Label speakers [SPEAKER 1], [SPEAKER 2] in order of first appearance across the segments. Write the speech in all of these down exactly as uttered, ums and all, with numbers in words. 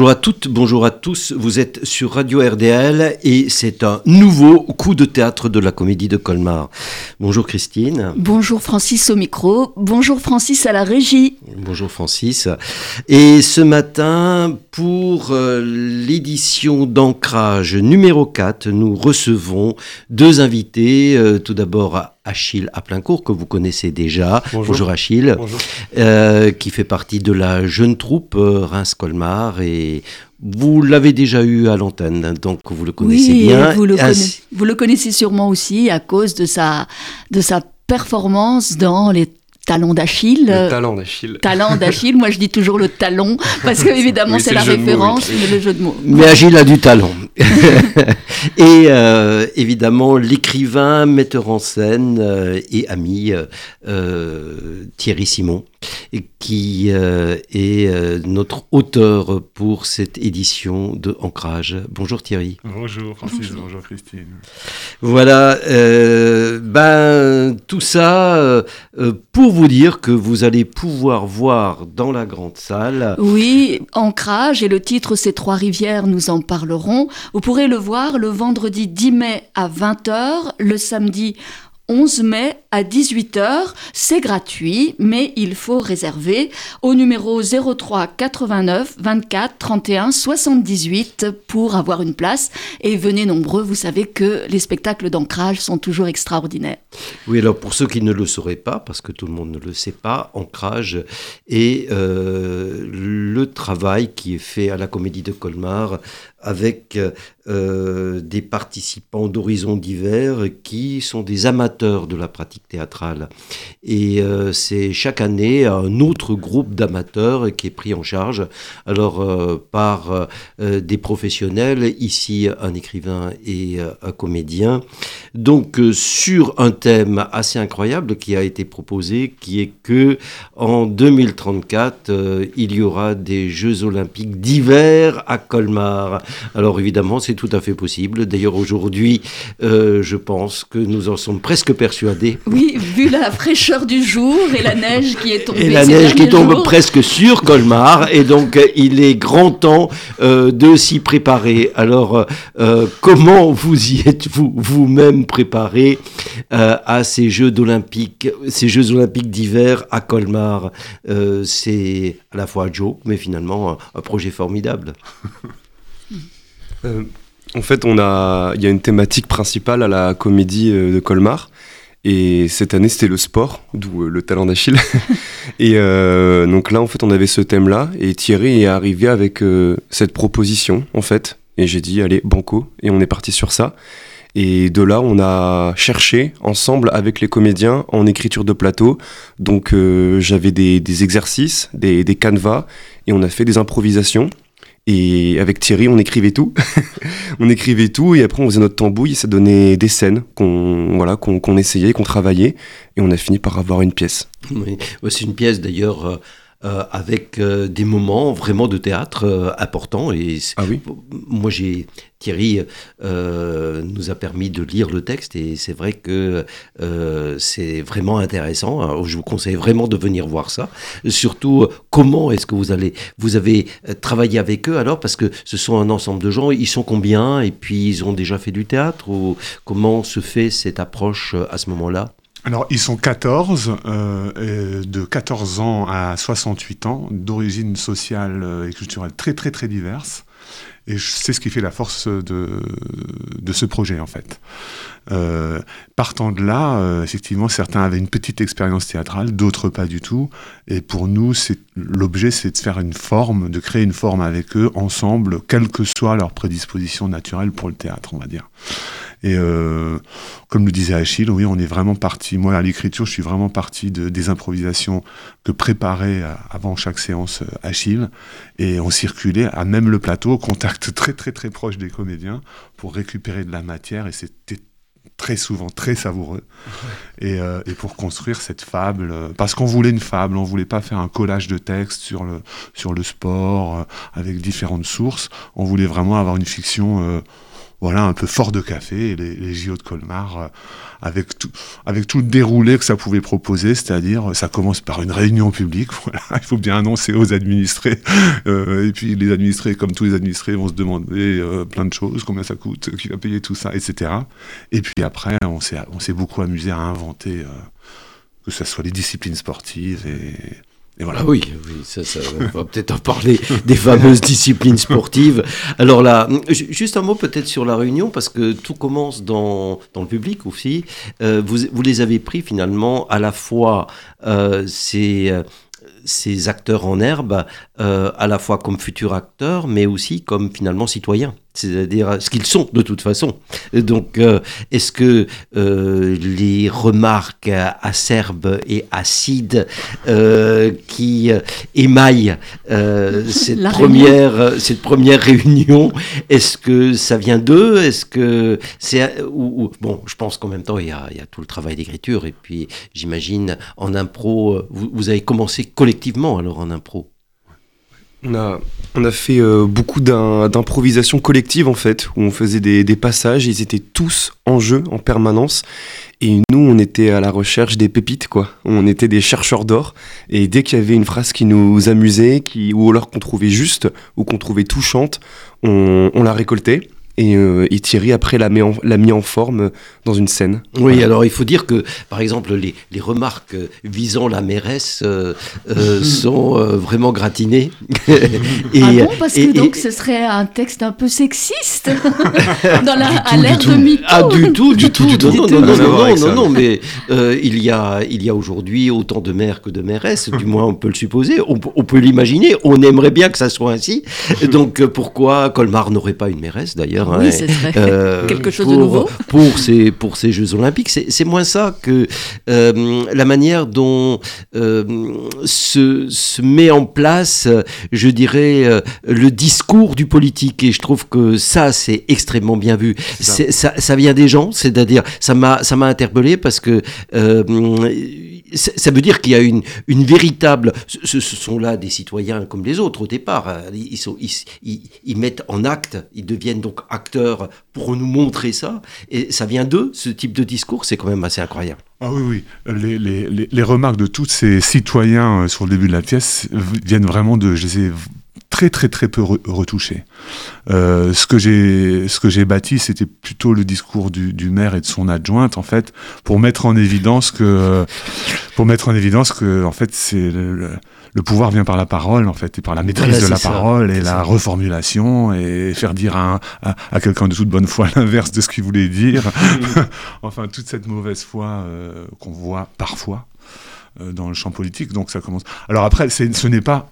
[SPEAKER 1] Bonjour à toutes, bonjour à tous, vous êtes sur Radio R D L et c'est un nouveau coup de théâtre de la Comédie de Colmar. Bonjour Christine.
[SPEAKER 2] Bonjour Francis au micro, bonjour Francis à la régie.
[SPEAKER 1] Bonjour Francis. Et ce matin, pour euh, l'édition d'Ancrage numéro quatre, nous recevons deux invités. Euh, tout d'abord Achille Aplincourt, que vous connaissez déjà. Bonjour, Bonjour Achille. Bonjour. Euh, qui fait partie de la jeune troupe euh, Reims-Colmar et vous l'avez déjà eu à l'antenne, donc vous le connaissez
[SPEAKER 2] oui,
[SPEAKER 1] bien.
[SPEAKER 2] Vous le, Ainsi... conna... vous le connaissez sûrement aussi à cause de sa, de sa performance dans les Talons d'Achille.
[SPEAKER 3] Le talent d'Achille.
[SPEAKER 2] Talent d'Achille, moi je dis toujours le talon, parce que évidemment oui, c'est, c'est la référence, mots, oui. mais le jeu de mots.
[SPEAKER 1] Mais Achille a du talent. Et euh, évidemment l'écrivain, metteur en scène euh, et ami euh, Thierry Simon, qui euh, est euh, notre auteur pour cette édition de Ancrage. Bonjour Thierry.
[SPEAKER 3] Bonjour Francis, bonjour, bonjour Christine.
[SPEAKER 1] Voilà, euh, ben tout ça euh, pour vous dire que vous allez pouvoir voir dans la grande salle.
[SPEAKER 2] Oui, Ancrage, et le titre c'est Trois-Rivières, nous en parlerons. Vous pourrez le voir le vendredi dix mai à vingt heures, le samedi onze mai à dix-huit heures, c'est gratuit, mais il faut réserver au numéro zéro trois quatre-vingt-neuf vingt-quatre trente et un soixante-dix-huit pour avoir une place. Et venez nombreux, vous savez que les spectacles d'Ancrage sont toujours extraordinaires.
[SPEAKER 1] Oui, alors pour ceux qui ne le sauraient pas, parce que tout le monde ne le sait pas, Ancrage est euh, le travail qui est fait à la Comédie de Colmar avec euh, des participants d'horizons divers qui sont des amateurs de la pratique théâtrale. Et euh, c'est chaque année un autre groupe d'amateurs qui est pris en charge, alors euh, par euh, des professionnels, ici un écrivain et euh, un comédien, donc euh, sur un thème assez incroyable qui a été proposé, qui est que en deux mille trente-quatre, euh, il y aura des Jeux Olympiques d'hiver à Colmar. Alors évidemment, c'est tout à fait possible. D'ailleurs, aujourd'hui, euh, je pense que nous en sommes presque persuadés.
[SPEAKER 2] Oui, vu la fraîcheur du jour et la neige qui est tombée.
[SPEAKER 1] Et la neige qui tombe
[SPEAKER 2] jours.
[SPEAKER 1] presque sur Colmar. Et donc, il est grand temps euh, de s'y préparer. Alors, euh, comment vous y êtes-vous vous-même préparé euh, à ces Jeux olympiques, ces Jeux olympiques d'hiver à Colmar? euh, C'est à la fois un joke, mais finalement un, un projet formidable.
[SPEAKER 3] Euh, en fait, on a, il y a une thématique principale à la Comédie de Colmar. Et cette année, c'était le sport, d'où euh, le talent d'Achille. Et euh, donc là, en fait, on avait ce thème-là. Et Thierry est arrivé avec euh, cette proposition, en fait. Et j'ai dit, allez, banco. Et on est parti sur ça. Et de là, on a cherché ensemble avec les comédiens en écriture de plateau. Donc, euh, j'avais des, des exercices, des, des canevas. Et on a fait des improvisations. Et avec Thierry, on écrivait tout. on écrivait tout et après on faisait notre tambouille et ça donnait des scènes qu'on, voilà, qu'on, qu'on essayait, qu'on travaillait. Et on a fini par avoir une pièce.
[SPEAKER 1] Oui, c'est une pièce d'ailleurs euh, euh, avec euh, des moments vraiment de théâtre euh, importants. Et
[SPEAKER 3] ah oui.
[SPEAKER 1] Moi, j'ai... Thierry euh, nous a permis de lire le texte et c'est vrai que euh, c'est vraiment intéressant. Alors, je vous conseille vraiment de venir voir ça. Surtout, comment est-ce que vous allez, vous avez travaillé avec eux alors, parce que ce sont un ensemble de gens. Ils sont combien? Et puis ils ont déjà fait du théâtre, ou comment se fait cette approche à ce moment-là?
[SPEAKER 4] Alors, ils sont quatorze, euh, de quatorze ans à soixante-huit ans, d'origine sociale et culturelle très très très diverses. Et c'est ce qui fait la force de, de ce projet, en fait. Euh, partant de là, euh, effectivement, certains avaient une petite expérience théâtrale, d'autres pas du tout. Et pour nous, c'est, l'objet, c'est de faire une forme, de créer une forme avec eux, ensemble, quelle que soit leur prédisposition naturelle pour le théâtre, on va dire. Et euh, comme le disait Achille, oui, on est vraiment parti. Moi, à l'écriture, je suis vraiment parti de, des improvisations que préparait avant chaque séance Achille. Et on circulait à même le plateau, au contact très, très, très proche des comédiens pour récupérer de la matière. Et c'était très souvent très savoureux. Et, euh, et pour construire cette fable, parce qu'on voulait une fable, on voulait pas faire un collage de textes sur le, sur le sport, euh, avec différentes sources. On voulait vraiment avoir une fiction... Euh, voilà, un peu fort de café, les, les J O de Colmar, euh, avec tout, avec tout le déroulé que ça pouvait proposer, c'est-à-dire, ça commence par une réunion publique, voilà, il faut bien annoncer aux administrés, euh, et puis les administrés, comme tous les administrés, vont se demander euh, plein de choses, combien ça coûte, qui va payer tout ça, et cetera. Et puis après, on s'est, on s'est beaucoup amusé à inventer, euh, que ce soit les disciplines sportives et... Et voilà.
[SPEAKER 1] Ah oui, oui, ça, ça, on va peut-être en parler des fameuses disciplines sportives. Alors là, juste un mot peut-être sur la réunion, parce que tout commence dans, dans le public aussi. Euh, vous, vous les avez pris finalement à la fois euh, ces, euh, ces acteurs en herbe, euh, à la fois comme futurs acteurs, mais aussi comme finalement citoyens. C'est-à-dire ce qu'ils sont de toute façon. Donc, euh, est-ce que euh, les remarques acerbes et acides euh, qui euh, émaillent euh, cette, première, cette première réunion, est-ce que ça vient d'eux? Est-ce que c'est ou, ou, bon, je pense qu'en même temps il y a, il y a tout le travail d'écriture, et puis j'imagine en impro, vous, vous avez commencé collectivement alors en impro.
[SPEAKER 3] On a, on a fait euh, beaucoup d'un, d'improvisation collective en fait, où on faisait des, des passages, ils étaient tous en jeu en permanence, et nous on était à la recherche des pépites quoi, on était des chercheurs d'or, et dès qu'il y avait une phrase qui nous amusait, qui, ou alors qu'on trouvait juste, ou qu'on trouvait touchante, on, on la récoltait. Et, euh, et Thierry après l'a mis, en, l'a mis en forme dans une scène.
[SPEAKER 1] Oui, voilà. Alors il faut dire que par exemple les, les remarques visant la mairesse euh, euh, sont euh, vraiment gratinées.
[SPEAKER 2] et, ah bon, parce et, que donc et, ce serait un texte un peu sexiste dans la, à l'ère de MeToo.
[SPEAKER 1] Ah du tout, du tout, du tout. Non, non, non, non, non, non, mais euh, il y a, il y a aujourd'hui autant de maires que de mairesses, du moins on peut le supposer, on, on peut l'imaginer, on aimerait bien que ça soit ainsi. Donc pourquoi Colmar n'aurait pas une mairesse d'ailleurs?
[SPEAKER 2] Oui, ce serait euh, quelque chose
[SPEAKER 1] pour,
[SPEAKER 2] de nouveau.
[SPEAKER 1] Pour ces, pour ces Jeux Olympiques, c'est, c'est moins ça que euh, la manière dont euh, se, se met en place, je dirais, euh, le discours du politique. Et je trouve que ça, c'est extrêmement bien vu. C'est, ça, ça vient des gens, c'est-à-dire, ça m'a, ça m'a interpellé parce que euh, ça veut dire qu'il y a une, une véritable... Ce, ce sont là des citoyens comme les autres au départ. Ils, sont, ils, ils, ils mettent en acte, ils deviennent donc acteurs pour nous montrer ça. Et ça vient d'eux, ce type de discours, c'est quand même assez incroyable.
[SPEAKER 4] Ah oui, oui. Les, les, les, les remarques de tous ces citoyens sur le début de la pièce viennent vraiment de... Je les ai très très très peu re- retouchés. Euh, ce que j'ai ce que j'ai bâti, c'était plutôt le discours du, du maire et de son adjointe en fait, pour mettre en évidence que pour mettre en évidence que en fait c'est le, le, le pouvoir vient par la parole en fait, et par la maîtrise voilà, de la ça. parole et c'est la ça. reformulation, et faire dire à, un, à, à quelqu'un de toute bonne foi l'inverse de ce qu'il voulait dire. Enfin toute cette mauvaise foi euh, qu'on voit parfois euh, dans le champ politique. Donc ça commence. Alors après, c'est, ce n'est pas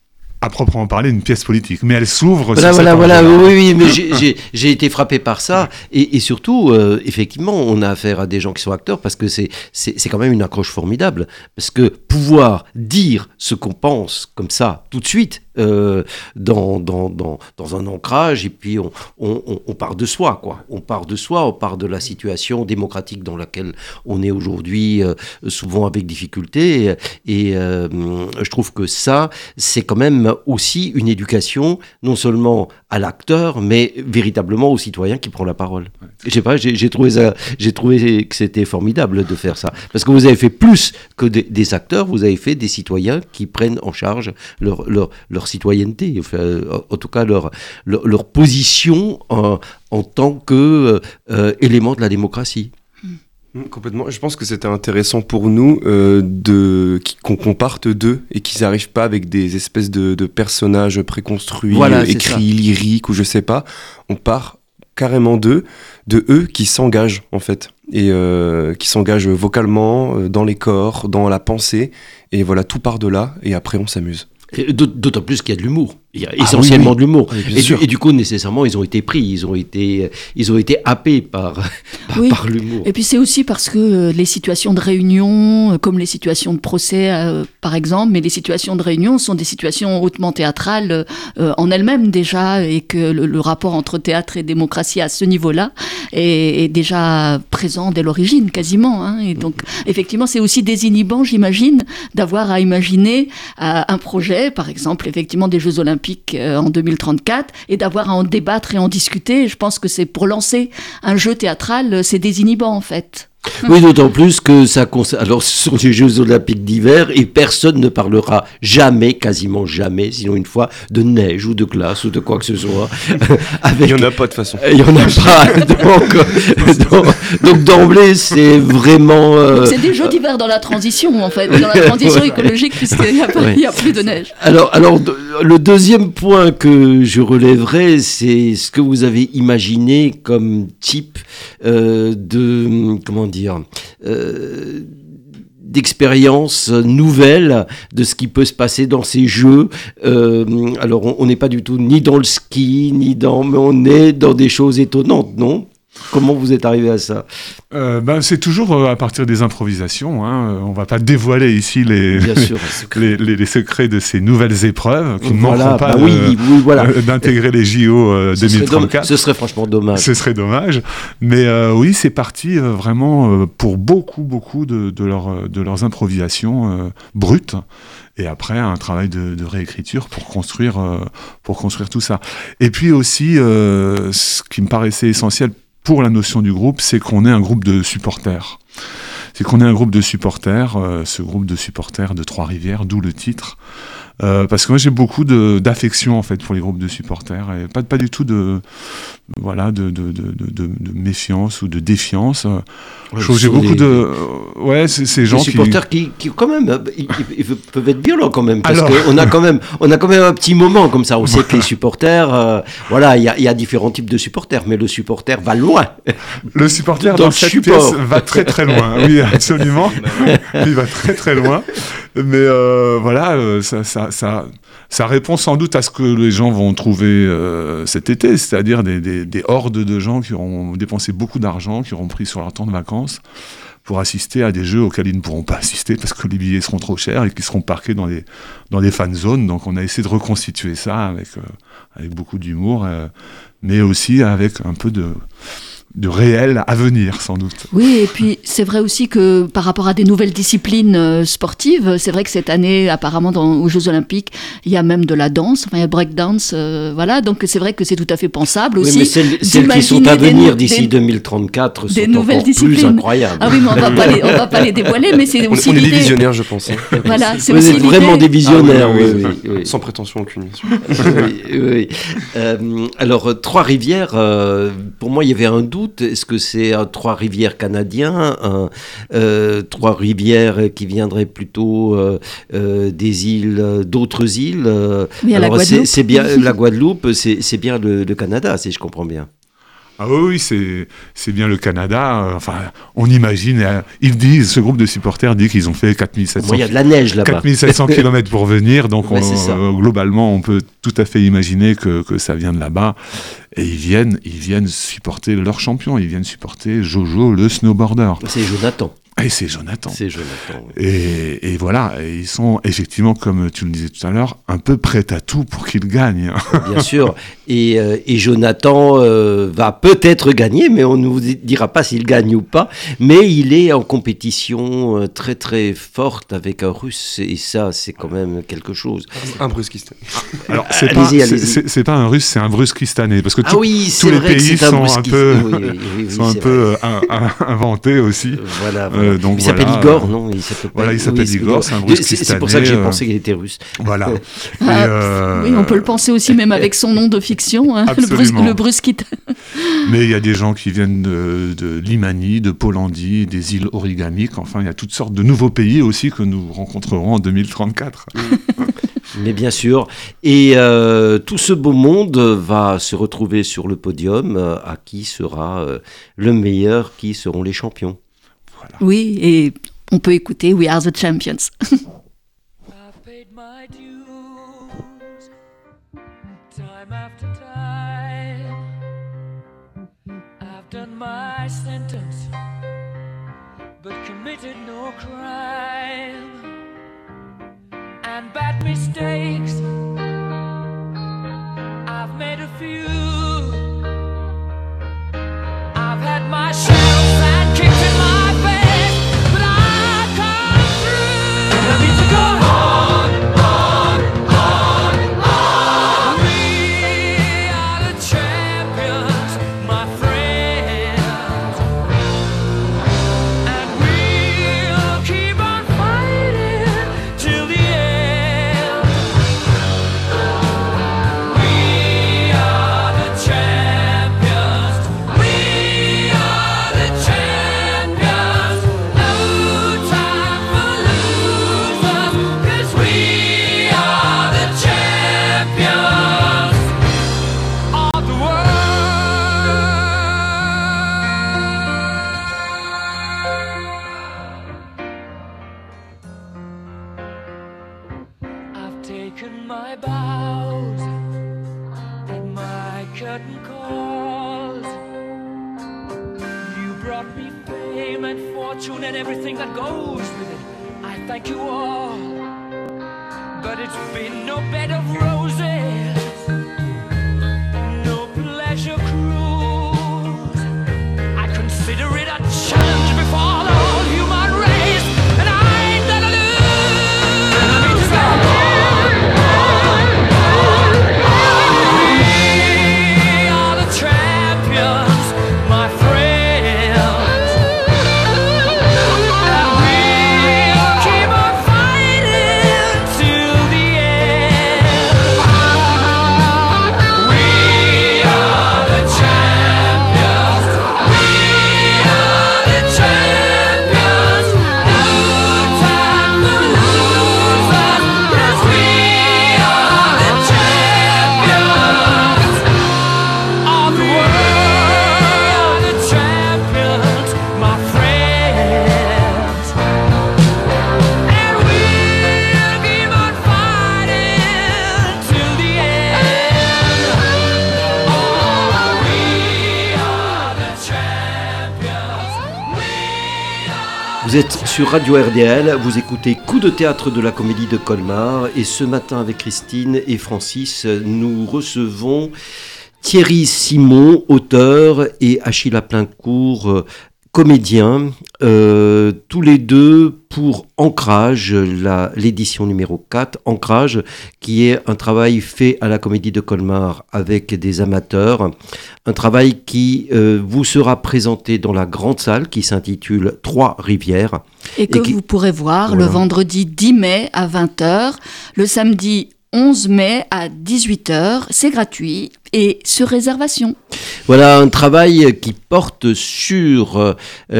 [SPEAKER 4] à proprement parler une pièce politique, mais elle s'ouvre
[SPEAKER 1] voilà,
[SPEAKER 4] sur
[SPEAKER 1] voilà,
[SPEAKER 4] cette
[SPEAKER 1] voilà, oui, oui, mais j'ai, j'ai, j'ai été frappé par ça, et, et surtout, euh, effectivement, on a affaire à des gens qui sont acteurs, parce que c'est, c'est, c'est quand même une accroche formidable, parce que pouvoir dire ce qu'on pense comme ça, tout de suite, euh, dans, dans, dans, dans un ancrage, et puis on, on, on part de soi, quoi. On part de soi, on part de la situation démocratique dans laquelle on est aujourd'hui, euh, souvent avec difficulté, et, et euh, je trouve que ça, c'est quand même aussi une éducation, non seulement à l'acteur, mais véritablement au citoyen qui prend la parole. Ouais. Je sais pas, j'ai, j'ai, trouvé ça, j'ai trouvé que c'était formidable de faire ça. Parce que vous avez fait plus que des, des acteurs, vous avez fait des citoyens qui prennent en charge leur, leur, leur citoyenneté, enfin, en tout cas leur, leur, leur position en, en tant que euh, élément de la démocratie.
[SPEAKER 3] Complètement. Je pense que c'était intéressant pour nous euh, de, qu'on, qu'on parte d'eux et qu'ils n'arrivent pas avec des espèces de, de personnages préconstruits, voilà, écrits, lyriques ou je sais pas. On part carrément d'eux, de eux qui s'engagent en fait, et euh, qui s'engagent vocalement, euh, dans les corps, dans la pensée, et voilà, tout part de là, et après on s'amuse.
[SPEAKER 1] Et d'autant plus qu'il y a de l'humour. Il y a essentiellement ah, oui, oui. de l'humour. Oui, et, du, et du coup, nécessairement, ils ont été pris, ils ont été, ils ont été happés par, par,
[SPEAKER 2] oui.
[SPEAKER 1] par l'humour.
[SPEAKER 2] Et puis c'est aussi parce que les situations de réunion, comme les situations de procès, euh, par exemple, mais les situations de réunion sont des situations hautement théâtrales euh, en elles-mêmes déjà, et que le, le rapport entre théâtre et démocratie à ce niveau-là est, est déjà présent dès l'origine, quasiment. Hein. Et donc, effectivement, c'est aussi désinhibant, j'imagine, d'avoir à imaginer euh, un projet, par exemple, effectivement, des Jeux Olympiques, Olympiques euh, en deux mille trente-quatre et d'avoir à en débattre et en discuter. Je pense que c'est pour lancer un jeu théâtral, c'est désinhibant en fait.
[SPEAKER 1] Oui, d'autant plus que ça concerne. Alors, ce sont les Jeux Olympiques d'hiver et personne ne parlera jamais, quasiment jamais, sinon une fois, de neige ou de glace ou de quoi que ce soit.
[SPEAKER 3] Avec... Il n'y en a pas de toute façon.
[SPEAKER 1] Il n'y en a pas. donc, donc, donc, d'emblée, c'est vraiment. Euh...
[SPEAKER 2] C'est des Jeux d'hiver dans la transition, en fait, dans la transition écologique, puisqu'il n'y a, ouais. a plus de neige.
[SPEAKER 1] Alors, alors, le deuxième point que je relèverai, c'est ce que vous avez imaginé comme type euh, de. Comment dire euh, d'expériences nouvelles de ce qui peut se passer dans ces jeux. Euh, alors, on n'est pas du tout ni dans le ski, ni dans... Mais on est dans des choses étonnantes, non ? Comment vous êtes arrivé à ça ?
[SPEAKER 4] euh, ben, C'est toujours à partir des improvisations. Hein. On ne va pas dévoiler ici les,
[SPEAKER 1] Bien sûr,
[SPEAKER 4] les, les, les secrets de ces nouvelles épreuves qui ne
[SPEAKER 1] voilà,
[SPEAKER 4] manqueront pas
[SPEAKER 1] bah
[SPEAKER 4] de,
[SPEAKER 1] oui, oui, voilà.
[SPEAKER 4] euh, d'intégrer les J O euh,
[SPEAKER 1] ce
[SPEAKER 4] deux mille trente-quatre.
[SPEAKER 1] Serait ce serait franchement dommage.
[SPEAKER 4] Ce serait dommage. Mais euh, oui, c'est parti euh, vraiment euh, pour beaucoup, beaucoup de, de, leur, de leurs improvisations euh, brutes. Et après, un travail de, de réécriture pour construire, euh, pour construire tout ça. Et puis aussi, euh, ce qui me paraissait essentiel pour la notion du groupe, c'est qu'on est un groupe de supporters. C'est qu'on est un groupe de supporters, euh, ce groupe de supporters de Trois-Rivières, d'où le titre. Euh, parce que moi j'ai beaucoup de, d'affection en fait pour les groupes de supporters et pas, pas du tout de, voilà, de, de, de, de, de méfiance ou de défiance. Ouais, je trouve que j'ai beaucoup les, de... Euh, ouais, c'est ces gens qui...
[SPEAKER 1] Des supporters qui, qui quand même, ils, ils peuvent être violents quand même, parce qu'on a quand même, on a quand même un petit moment comme ça. On sait que les supporters, euh, voilà, il y a, y a différents types de supporters, mais le supporter va loin.
[SPEAKER 4] Le supporter dans, dans cette support. pièce va très très loin, oui absolument. Il va très très loin. Mais euh, voilà, euh, ça, ça, ça, ça répond sans doute à ce que les gens vont trouver euh, cet été, c'est-à-dire des, des, des hordes de gens qui auront dépensé beaucoup d'argent, qui auront pris sur leur temps de vacances pour assister à des jeux auxquels ils ne pourront pas assister parce que les billets seront trop chers et qui seront parqués dans les, dans les fan zones. Donc on a essayé de reconstituer ça avec, euh, avec beaucoup d'humour, euh, mais aussi avec un peu de... de réel à venir, sans doute.
[SPEAKER 2] Oui, et puis c'est vrai aussi que par rapport à des nouvelles disciplines euh, sportives, c'est vrai que cette année, apparemment, dans, aux Jeux Olympiques, il y a même de la danse, enfin, il y a breakdance, euh, voilà, donc c'est vrai que c'est tout à fait pensable aussi.
[SPEAKER 1] Oui, mais celles, celles qui sont à venir des, d'ici deux mille trente-quatre sont
[SPEAKER 2] des
[SPEAKER 1] encore plus incroyables.
[SPEAKER 2] Ah oui, mais on ne va pas les dévoiler, mais c'est aussi
[SPEAKER 3] on, on
[SPEAKER 2] l'idée.
[SPEAKER 3] est des visionnaires, je pense.
[SPEAKER 2] Voilà, c'est
[SPEAKER 1] Vous
[SPEAKER 2] aussi
[SPEAKER 1] êtes
[SPEAKER 2] l'idée.
[SPEAKER 1] vraiment des visionnaires,
[SPEAKER 3] ah, oui,
[SPEAKER 1] oui,
[SPEAKER 3] oui,
[SPEAKER 1] oui, oui.
[SPEAKER 3] Sans prétention aucune, bien sûr.
[SPEAKER 1] oui, oui. Euh, alors, Trois-Rivières, euh, pour moi, il y avait un doute. Est-ce que c'est un Trois-Rivières canadien, un euh, Trois-Rivières qui viendrait plutôt euh, euh, des îles, d'autres îles euh,
[SPEAKER 2] oui,
[SPEAKER 1] alors, la c'est, c'est bien la Guadeloupe, c'est, c'est bien le, le Canada, si je comprends bien.
[SPEAKER 4] Ah oui, oui c'est, c'est bien le Canada. Euh, enfin, on imagine. Euh, ils disent, ce groupe de supporters dit qu'ils ont fait quatre mille sept cents.
[SPEAKER 1] Il y a de la neige là-bas.
[SPEAKER 4] quatre mille sept cents kilomètres pour venir. Donc,
[SPEAKER 1] ouais,
[SPEAKER 4] on, euh, globalement, on peut tout à fait imaginer que, que ça vient de là-bas. Et ils viennent, ils viennent supporter leur champion. Ils viennent supporter Jojo, le snowboarder.
[SPEAKER 1] C'est Jonathan.
[SPEAKER 4] Et c'est Jonathan.
[SPEAKER 1] C'est Jonathan. Oui.
[SPEAKER 4] Et, et voilà, et ils sont effectivement, comme tu le disais tout à l'heure, un peu prêts à tout pour qu'ils gagnent.
[SPEAKER 1] Bien sûr. Et, euh, et Jonathan euh, va peut-être gagner, mais on ne vous dira pas s'il gagne ou pas. Mais il est en compétition euh, très très forte avec un Russe. Et ça, c'est quand même quelque chose.
[SPEAKER 3] Un Bruskistanais.
[SPEAKER 4] Alors, c'est, pas, c'est, c'est, c'est pas un Russe, c'est un Bruskistanais. Parce que tout,
[SPEAKER 1] ah oui,
[SPEAKER 4] tous les
[SPEAKER 1] vrai
[SPEAKER 4] pays
[SPEAKER 1] un
[SPEAKER 4] sont un peu,
[SPEAKER 1] oui, oui, oui, oui,
[SPEAKER 4] sont un peu un, un, inventés aussi.
[SPEAKER 1] Voilà. voilà.
[SPEAKER 4] Euh, donc
[SPEAKER 1] il
[SPEAKER 4] voilà.
[SPEAKER 1] s'appelle Igor, non il s'appelle
[SPEAKER 4] Voilà, il s'appelle
[SPEAKER 1] oui,
[SPEAKER 4] Igor, c'est un Bruskistanais.
[SPEAKER 1] C'est pour ça que j'ai pensé qu'il était russe.
[SPEAKER 4] Voilà.
[SPEAKER 2] Ah, euh... Oui, on peut le penser aussi même avec son nom de fiction, hein, le, Brus, le Bruskit.
[SPEAKER 4] Mais il y a des gens qui viennent de, de Limani, de Polandie, des îles origamiques. Enfin, il y a toutes sortes de nouveaux pays aussi que nous rencontrerons en deux mille trente-quatre.
[SPEAKER 1] Mais bien sûr. Et euh, tout ce beau monde va se retrouver sur le podium. Euh, à qui sera euh, le meilleur, qui seront les champions.
[SPEAKER 2] Voilà. Oui, et on peut écouter We Are the Champions.
[SPEAKER 5] I've paid my dues, time after time. I've done my sentence, but committed no crime. And bad mistakes, I've made a few. I've had my shells and kicks in my face, but I've come through. And I need to go on, on, on, on. taken my bows and my curtain calls. You brought me fame and fortune and everything that goes with it. I thank you all, but it's been no bed of roses, no pleasure cruise. I consider it a challenge before the whole human race, and I ain't gonna lose. We are the champions, my friends, and we'll keep on fighting till the end. We are the champions. We are the champions. No time for losers, 'cause we are the champions of the world. The champions, my friends, and we'll keep on fighting till the end. Oh, we are the champions. We are.
[SPEAKER 1] Vous êtes sur Radio R D L, vous écoutez Coup de théâtre de la Comédie de Colmar, et ce matin avec Christine et Francis, nous recevons Thierry Simon, auteur, et Achille Laplincourt, euh, comédien, euh, tous les deux pour Ancrage, la- l'édition numéro quatre, Ancrage, qui est un travail fait à la Comédie de Colmar avec des amateurs, un travail qui euh, vous sera présenté dans la grande salle qui s'intitule Trois Rivières.
[SPEAKER 2] Et que
[SPEAKER 1] Et qui-
[SPEAKER 2] vous pourrez voir
[SPEAKER 1] Voilà.
[SPEAKER 2] le vendredi dix mai à vingt heures, le samedi onze mai à dix-huit heures. C'est gratuit et sur réservation.
[SPEAKER 1] Voilà un travail qui porte sur euh,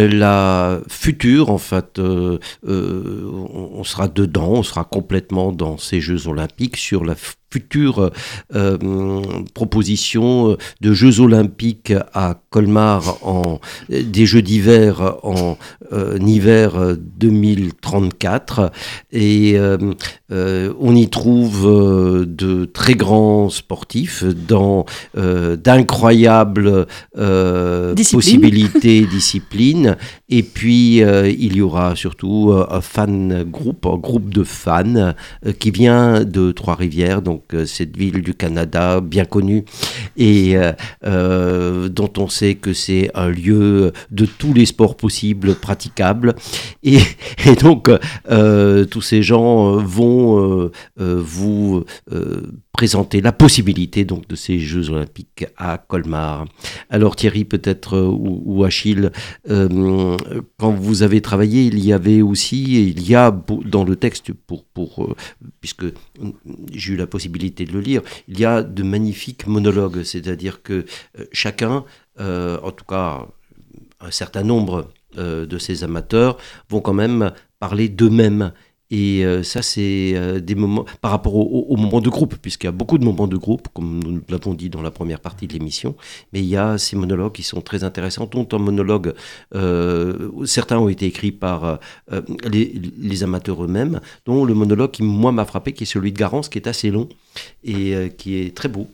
[SPEAKER 1] la future, en fait, euh, euh, on on sera dedans, on sera complètement dans ces Jeux Olympiques, sur la future euh, proposition de Jeux Olympiques à Colmar, en, des Jeux d'hiver en euh, hiver deux mille trente-quatre. Et euh, euh, on y trouve euh, de très grands sportifs dans euh, d'incroyables euh,
[SPEAKER 2] Discipline.
[SPEAKER 1] possibilités, disciplines. Et puis, euh, il y aura surtout euh, un fan groupe, un groupe de fans euh, qui vient de Trois-Rivières, donc euh, cette ville du Canada bien connue et euh, euh, dont on sait que c'est un lieu de tous les sports possibles praticables. Et, et donc, euh, tous ces gens vont euh, euh, vous euh, présenter la possibilité donc de ces Jeux Olympiques à Colmar. Alors Thierry, peut-être, euh, ou, ou Achille, euh, quand vous avez travaillé, il y avait aussi, il y a beau- dans le texte, pour, pour, euh, puisque j'ai eu la possibilité de le lire, il y a de magnifiques monologues, c'est-à-dire que euh, chacun, euh, en tout cas un certain nombre euh, de ces amateurs, vont quand même parler d'eux-mêmes. Et euh, ça, c'est euh, des moments par rapport au, au, au moment de groupe, puisqu'il y a beaucoup de moments de groupe, comme nous l'avons dit dans la première partie de l'émission, mais il y a ces monologues qui sont très intéressants, dont un monologue, euh, certains ont été écrits par euh, les, les amateurs eux-mêmes, dont le monologue qui, moi, m'a frappé, qui est celui de Garance, qui est assez long et euh, qui est très beau.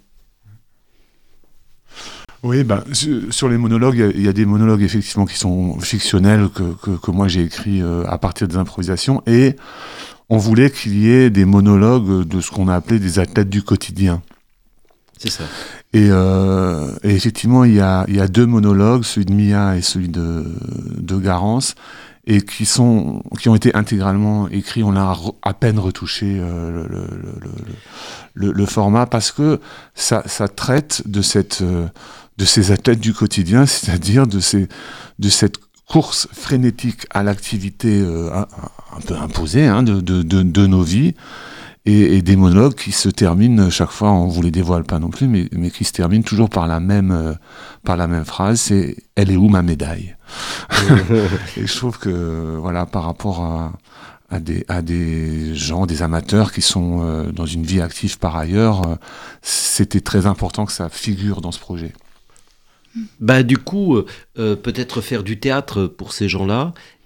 [SPEAKER 4] Oui, ben, sur, sur les monologues, il y a- il y, a des monologues effectivement qui sont fictionnels, que, que, que moi j'ai écrits euh, à partir des improvisations, et on voulait qu'il y ait des monologues de ce qu'on a appelé des athlètes du quotidien.
[SPEAKER 1] C'est ça.
[SPEAKER 4] Et, euh, et effectivement, il y a, il y a deux monologues, celui de Mia et celui de, de Garance, et qui, sont, qui ont été intégralement écrits. On a re- à peine retouché euh, le, le, le, le, le format, parce que ça, ça traite de, cette, euh, de ces athlètes du quotidien, c'est-à-dire de, ces, de cette course frénétique à l'activité euh, un, un peu imposée hein, de, de, de, de nos vies. Et, et des monologues qui se terminent chaque fois, on vous les dévoile pas non plus, mais, mais qui se terminent toujours par la même, euh, par la même phrase, c'est « Elle est où ma médaille ?» Et je trouve que, voilà, par rapport à, à, des, à des gens, des amateurs qui sont euh, dans une vie active par ailleurs, euh, c'était très important que ça figure dans ce projet.
[SPEAKER 1] Bah, du coup, euh, peut-être faire du théâtre pour ces gens-là,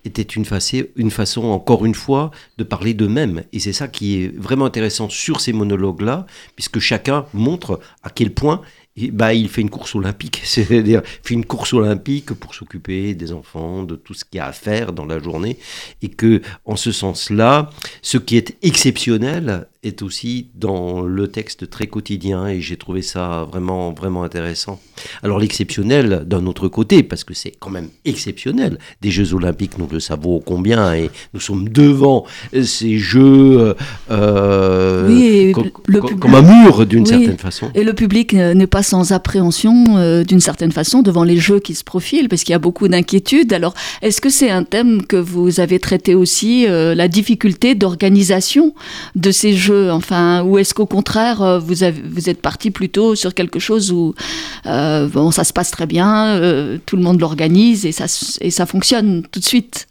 [SPEAKER 1] était une, facé- une façon, encore une fois, de parler d'eux-mêmes. Et c'est ça qui est vraiment intéressant sur ces monologues-là, puisque chacun montre à quel point et bah, il fait une course olympique, c'est-à-dire il fait une course olympique pour s'occuper des enfants, de tout ce qu'il y a à faire dans la journée, et que en ce sens-là, ce qui est exceptionnel est aussi dans le texte très quotidien, et j'ai trouvé ça vraiment, vraiment intéressant. Alors l'exceptionnel d'un autre côté, parce que c'est quand même exceptionnel, des Jeux Olympiques, nous le savons ô combien, et nous sommes devant ces Jeux euh,
[SPEAKER 2] oui,
[SPEAKER 1] com-
[SPEAKER 2] le
[SPEAKER 1] com-
[SPEAKER 2] public-
[SPEAKER 1] comme un mur d'une
[SPEAKER 2] oui,
[SPEAKER 1] certaine façon.
[SPEAKER 2] Et le public euh, n'est pas sans appréhension euh, d'une certaine façon devant les jeux qui se profilent, parce qu'il y a beaucoup d'inquiétudes. Alors, est-ce que c'est un thème que vous avez traité aussi, euh, la difficulté d'organisation de ces jeux? Enfin, ou est-ce qu'au contraire, euh, vous, avez, vous êtes parti plutôt sur quelque chose où euh, bon, ça se passe très bien, euh, tout le monde l'organise et ça, et ça fonctionne tout de suite?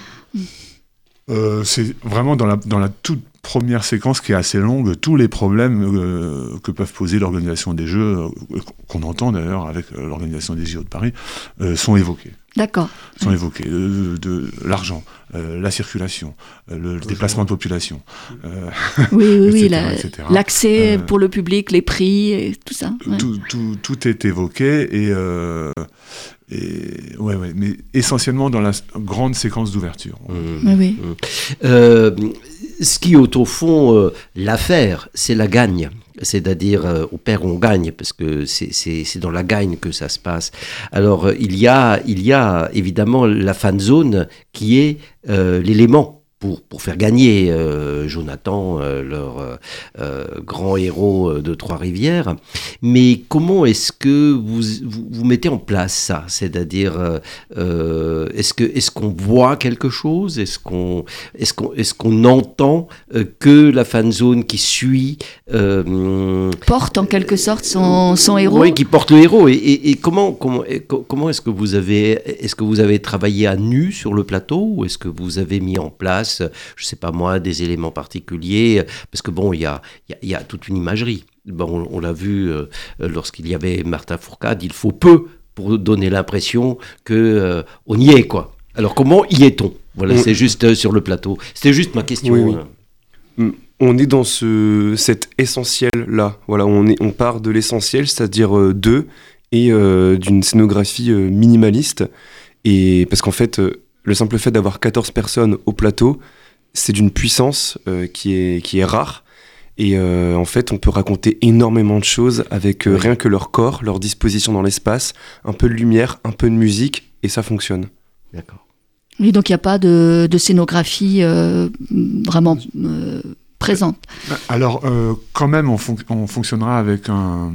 [SPEAKER 4] Euh, c'est vraiment dans la, dans la toute première séquence qui est assez longue, tous les problèmes euh, que peuvent poser l'organisation des Jeux, euh, qu'on entend d'ailleurs avec euh, l'organisation des J O de Paris, euh, sont évoqués.
[SPEAKER 2] D'accord.
[SPEAKER 4] Sont évoqués. Euh, de, de l'argent, euh, la circulation, euh, le, le déplacement de population. Euh,
[SPEAKER 2] oui, oui, oui,
[SPEAKER 4] et cetera,
[SPEAKER 2] la,
[SPEAKER 4] et cetera.
[SPEAKER 2] l'accès
[SPEAKER 4] Euh,
[SPEAKER 2] pour le public, les prix, et tout ça. Ouais.
[SPEAKER 4] Tout, tout, tout est évoqué et, euh, et ouais, ouais, mais essentiellement dans la grande séquence d'ouverture.
[SPEAKER 1] Mmh.
[SPEAKER 2] Oui, oui.
[SPEAKER 1] Mmh. Euh, ce qui est au fond euh, l'affaire, c'est la gagne. C'est-à-dire euh, au père on gagne, parce que c'est, c'est, c'est dans la gagne que ça se passe. Alors euh, il, y a, il y a évidemment la fan zone qui est euh, l'élément pour, pour faire gagner euh, Jonathan, euh, leur euh, euh, grand héros de Trois-Rivières. Mais comment est-ce que vous, vous, vous mettez en place ça? C'est-à-dire, euh, euh, est-ce que, est-ce qu'on voit quelque chose? Est-ce qu'on, est-ce qu'on, est-ce qu'on entend euh, que la fan zone qui suit euh,
[SPEAKER 2] porte en quelque sorte son, son héros?
[SPEAKER 1] Oui, qui porte le héros. Et, et, et comment, comment, et comment est-ce que vous avez, est-ce que vous avez travaillé à nu sur le plateau, ou est-ce que vous avez mis en place, je sais pas moi, des éléments particuliers? Parce que bon, il y a, y, a, y a toute une imagerie. Bon, on, on l'a vu euh, lorsqu'il y avait Martin Fourcade, il faut peu pour donner l'impression que euh, on y est, quoi. Alors comment y est-on? Voilà,
[SPEAKER 3] on...
[SPEAKER 1] c'est juste euh, sur le plateau. C'était juste ma question.
[SPEAKER 3] Oui, oui. On est dans ce, cet essentiel-là. Voilà, on, est, on part de l'essentiel, c'est-à-dire euh, d'eux, et euh, d'une scénographie euh, minimaliste. Et parce qu'en fait, euh, le simple fait d'avoir quatorze personnes au plateau, c'est d'une puissance euh, qui est, qui est rare. Et euh, en fait, on peut raconter énormément de choses avec euh, oui. rien que leur corps, leur disposition dans l'espace, un peu de lumière, un peu de musique, et ça fonctionne.
[SPEAKER 1] D'accord.
[SPEAKER 2] Oui, donc il n'y a pas de, de scénographie euh, vraiment euh, présente.
[SPEAKER 4] Alors, euh, quand même, on, fon- on fonctionnera avec un,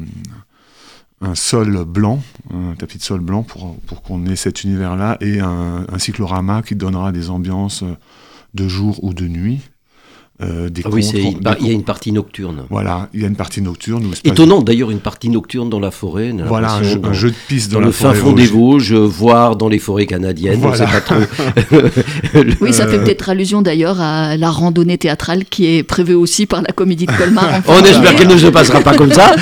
[SPEAKER 4] un sol blanc, un tapis de sol blanc pour, pour qu'on ait cet univers-là, et un, un cyclorama qui donnera des ambiances de jour ou de nuit. Euh, des
[SPEAKER 1] ah oui, c'est,
[SPEAKER 4] contes,
[SPEAKER 1] il y a une partie nocturne.
[SPEAKER 4] Voilà, il y a une partie nocturne.
[SPEAKER 1] Étonnant d'ailleurs, une partie nocturne dans la forêt.
[SPEAKER 4] Voilà, un jeu,
[SPEAKER 1] dans,
[SPEAKER 4] un jeu de piste dans,
[SPEAKER 1] dans
[SPEAKER 4] la
[SPEAKER 1] le
[SPEAKER 4] forêt
[SPEAKER 1] fin fond des Vosges, voire dans les forêts canadiennes, voilà. On ne sait pas trop.
[SPEAKER 2] Oui, ça fait peut-être allusion d'ailleurs à la randonnée théâtrale qui est prévue aussi par la Comédie de Colmar.
[SPEAKER 1] On espère qu'elle ne se passera pas comme ça.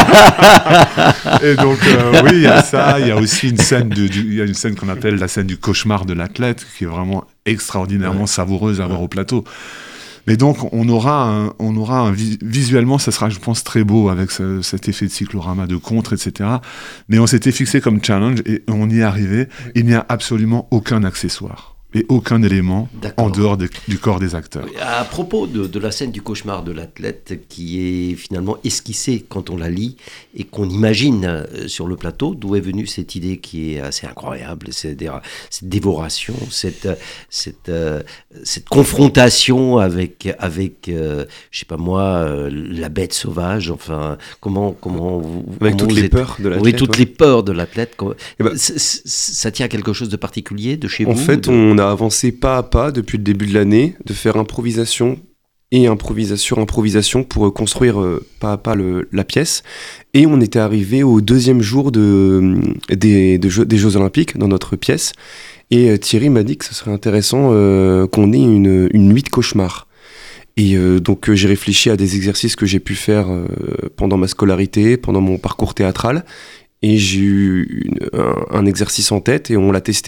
[SPEAKER 4] Et donc, euh, oui, il y a ça. Il y a aussi une scène, de, du, il y a une scène qu'on appelle la scène du cauchemar de l'athlète, qui est vraiment extraordinairement ouais. savoureuse à voir ouais. au plateau. Mais donc, on aura, un, on aura un, visuellement, ça sera, je pense, très beau avec ce, cet effet de cyclorama, de contre, et cetera. Mais on s'était fixé comme challenge et on y est arrivé. Il n'y a absolument aucun accessoire et aucun élément D'accord. en dehors de, du corps des acteurs.
[SPEAKER 1] À propos de, de la scène du cauchemar de l'athlète, qui est finalement esquissée quand on la lit et qu'on imagine sur le plateau, d'où est venue cette idée qui est assez incroyable, c'est-à-dire cette dévoration, cette, cette, euh, cette confrontation avec, avec euh, je sais pas moi, euh, la bête sauvage, enfin, comment, comment vous...
[SPEAKER 3] Avec
[SPEAKER 1] comment
[SPEAKER 3] toutes
[SPEAKER 1] vous
[SPEAKER 3] les
[SPEAKER 1] êtes...
[SPEAKER 3] peurs de l'athlète.
[SPEAKER 1] Oui, toutes
[SPEAKER 3] ouais.
[SPEAKER 1] les peurs de l'athlète.
[SPEAKER 3] Ben,
[SPEAKER 1] c- c- ça tient à quelque chose de particulier de chez
[SPEAKER 3] en
[SPEAKER 1] vous?
[SPEAKER 3] En fait,
[SPEAKER 1] de...
[SPEAKER 3] on a avancé pas à pas depuis le début de l'année, de faire improvisation et improvisation sur improvisation pour construire euh, pas à pas le, la pièce. Et on était arrivé au deuxième jour de, des, de jeux, des Jeux Olympiques dans notre pièce. Et euh, Thierry m'a dit que ce serait intéressant euh, qu'on ait une, une nuit de cauchemar. Et euh, donc euh, j'ai réfléchi à des exercices que j'ai pu faire euh, pendant ma scolarité, pendant mon parcours théâtral. Et j'ai eu une, un, un exercice en tête et on l'a testé.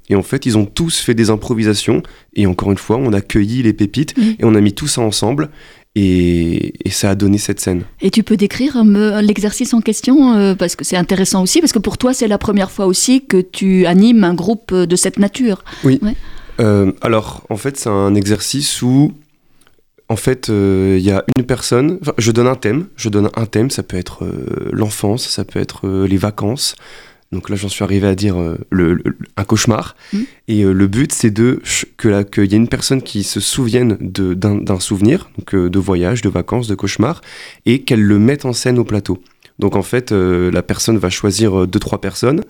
[SPEAKER 3] Et en fait, ils ont tous fait des improvisations. Et encore une fois, on a cueilli les pépites mmh. et on a mis tout ça ensemble. Et, et ça a donné cette scène.
[SPEAKER 2] Et tu peux décrire euh, l'exercice en question euh, parce que c'est intéressant aussi, parce que pour toi, c'est la première fois aussi que tu animes un groupe de cette nature.
[SPEAKER 3] Oui. Ouais. Euh, alors, en fait, c'est un exercice où, en fait, il euh, y a une personne. Enfin, je donne un thème. Je donne un thème. Ça peut être euh, l'enfance, ça peut être euh, les vacances. Donc là, j'en suis arrivé à dire euh, le, le, un cauchemar. Mmh. Et euh, le but, c'est de qu'il y ait une personne qui se souvienne de, d'un, d'un souvenir, donc euh, de voyage, de vacances, de cauchemar, et qu'elle le mette en scène au plateau. Donc en fait, euh, la personne va choisir deux, trois personnes,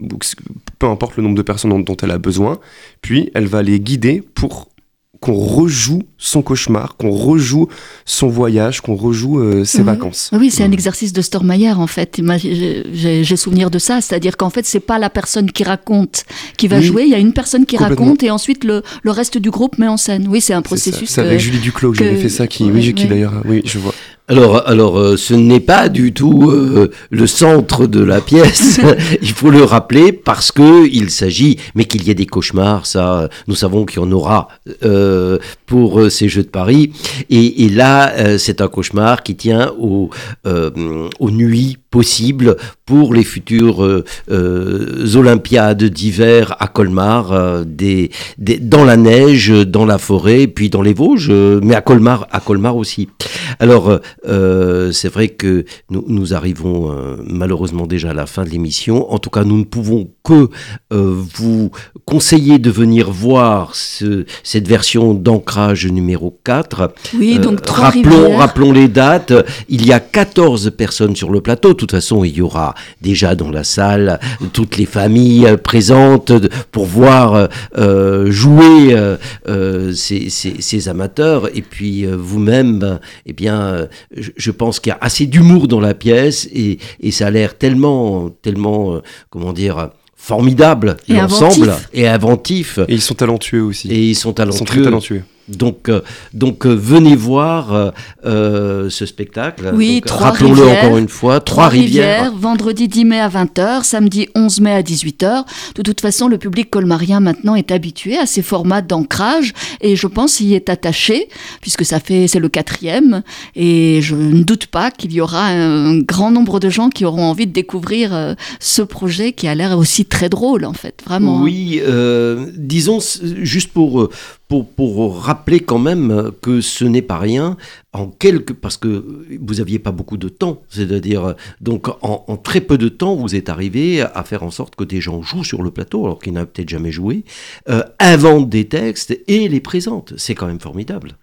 [SPEAKER 3] peu importe le nombre de personnes dont, dont elle a besoin, puis elle va les guider pour qu'on rejoue son cauchemar, qu'on rejoue son voyage, qu'on rejoue euh, ses
[SPEAKER 2] oui.
[SPEAKER 3] vacances.
[SPEAKER 2] Oui, c'est mmh. un exercice de Stormayer en fait. J'ai, j'ai souvenir de ça, c'est-à-dire qu'en fait, c'est pas la personne qui raconte qui va oui. jouer, il y a une personne qui raconte et ensuite le, le reste du groupe met en scène. Oui, c'est un processus.
[SPEAKER 3] C'est, c'est avec Julie Duclos que, que j'avais fait ça, qui, oui, oui, qui oui. d'ailleurs, oui, je vois.
[SPEAKER 1] Alors, alors euh, ce n'est pas du tout euh, le centre de la pièce, il faut le rappeler, parce que il s'agit, mais qu'il y ait des cauchemars, ça, nous savons qu'il y en aura euh, pour euh, ces Jeux de Paris, et, et là, euh, c'est un cauchemar qui tient au, euh, aux nuits possibles pour les futures euh, euh, Olympiades d'hiver à Colmar, euh, des, des, dans la neige, dans la forêt, puis dans les Vosges, euh, mais à Colmar, à Colmar aussi. Alors, euh, c'est vrai que nous, nous arrivons euh, malheureusement déjà à la fin de l'émission. En tout cas, nous ne pouvons que euh, vous conseiller de venir voir ce, cette version d'Ancrage numéro quatre.
[SPEAKER 2] Oui, donc euh, trois
[SPEAKER 1] rappelons,
[SPEAKER 2] rivières.
[SPEAKER 1] rappelons les dates. Il y a quatorze personnes sur le plateau. De toute façon, il y aura déjà dans la salle toutes les familles présentes pour voir euh, jouer euh, ces, ces, ces amateurs. Et puis euh, vous-même, eh bien, je, je pense qu'il y a assez d'humour dans la pièce et, et ça a l'air tellement, tellement, euh, comment dire, formidable
[SPEAKER 2] et
[SPEAKER 1] l'ensemble
[SPEAKER 2] inventif.
[SPEAKER 1] et inventif.
[SPEAKER 3] Et ils sont talentueux aussi.
[SPEAKER 1] Et ils sont talentueux.
[SPEAKER 3] Ils sont très talentueux.
[SPEAKER 1] Donc, euh, donc euh, venez voir euh, euh, ce spectacle.
[SPEAKER 2] Oui,
[SPEAKER 1] donc,
[SPEAKER 2] Trois
[SPEAKER 1] rappelons-le
[SPEAKER 2] rivières,
[SPEAKER 1] encore une fois. Trois,
[SPEAKER 2] Trois
[SPEAKER 1] rivières.
[SPEAKER 2] rivières. Vendredi dix mai à vingt heures, samedi onze mai à dix-huit heures. De toute façon, le public colmarien maintenant est habitué à ces formats d'ancrage et je pense y est attaché puisque ça fait, c'est le quatrième et je ne doute pas qu'il y aura un grand nombre de gens qui auront envie de découvrir euh, ce projet qui a l'air aussi très drôle en fait, vraiment.
[SPEAKER 1] Oui, euh, disons juste pour Pour, pour rappeler quand même que ce n'est pas rien, en quelques, parce que vous n'aviez pas beaucoup de temps, c'est-à-dire, donc en, en très peu de temps, vous êtes arrivé à faire en sorte que des gens jouent sur le plateau, alors qu'ils n'avaient peut-être jamais joué, euh, inventent des textes et les présentent. C'est quand même formidable.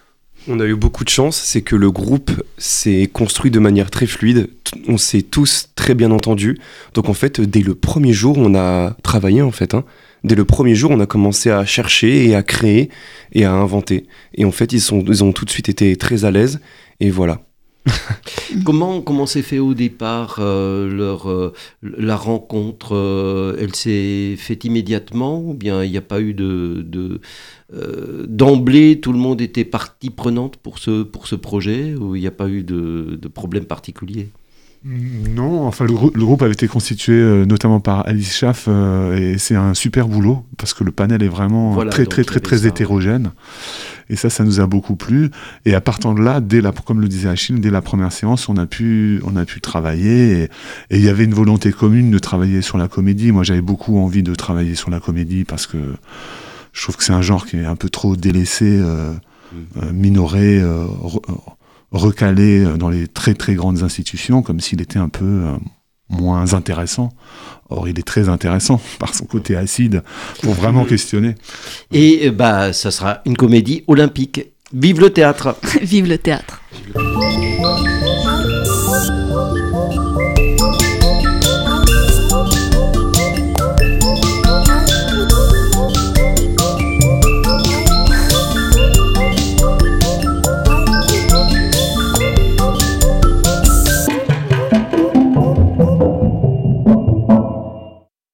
[SPEAKER 3] On a eu beaucoup de chance, c'est que le groupe s'est construit de manière très fluide, on s'est tous très bien entendus, donc en fait, dès le premier jour, on a travaillé en fait, hein. Dès le premier jour, on a commencé à chercher et à créer et à inventer. Et en fait, ils, sont, ils ont tout de suite été très à l'aise. Et voilà.
[SPEAKER 1] comment, comment s'est fait au départ euh, leur, euh, la rencontre euh, elle s'est faite immédiatement ou bien il n'y a pas eu de... de euh, d'emblée, tout le monde était partie prenante pour ce, pour ce projet ou il n'y a pas eu de, de problème particulier?
[SPEAKER 4] Non, enfin le, grou- le groupe avait été constitué euh, notamment par Alice Schaff euh, et c'est un super boulot parce que le panel est vraiment
[SPEAKER 1] voilà,
[SPEAKER 4] très très très très
[SPEAKER 1] ça,
[SPEAKER 4] hétérogène et ça ça nous a beaucoup plu et à partant de là, dès la, comme le disait Achille, dès la première séance on a pu, on a pu travailler et il y avait une volonté commune de travailler sur la comédie. Moi j'avais beaucoup envie de travailler sur la comédie parce que je trouve que c'est un genre qui est un peu trop délaissé, euh, mmh. euh, minoré, euh, re- recalé dans les très très grandes institutions, comme s'il était un peu euh, moins intéressant. Or, il est très intéressant par son côté acide pour vraiment questionner.
[SPEAKER 1] Et bah, ça sera une comédie olympique. Vive le théâtre!
[SPEAKER 2] Vive le théâtre!
[SPEAKER 3] Vive le théâtre.